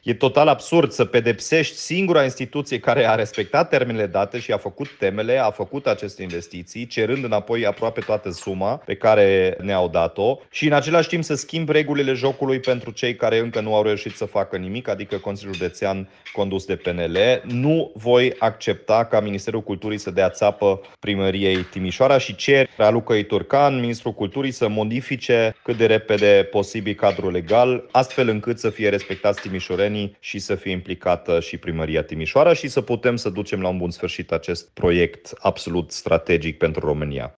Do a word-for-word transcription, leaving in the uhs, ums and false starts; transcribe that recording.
E total absurd să pedepsești singura instituție care a respectat termenele date și a făcut temele, a făcut aceste investiții, cerând înapoi aproape toată suma pe care ne-au dat-o și în același timp să schimb regulile jocului pentru cei care încă nu au reușit să facă nimic, adică Consiliul Județean condus de P N L. Nu voi accepta ca Ministerul Culturii să dea țapă Primăriei Timișoara și cer Raluca Turcan, Ministrul Culturii, să modifice cât de repede posibil cadrul legal, astfel încât să fie respectați timișorenii și să fie implicată și Primăria Timișoara și să putem să ducem la un bun sfârșit acest proiect absolut strategic pentru România.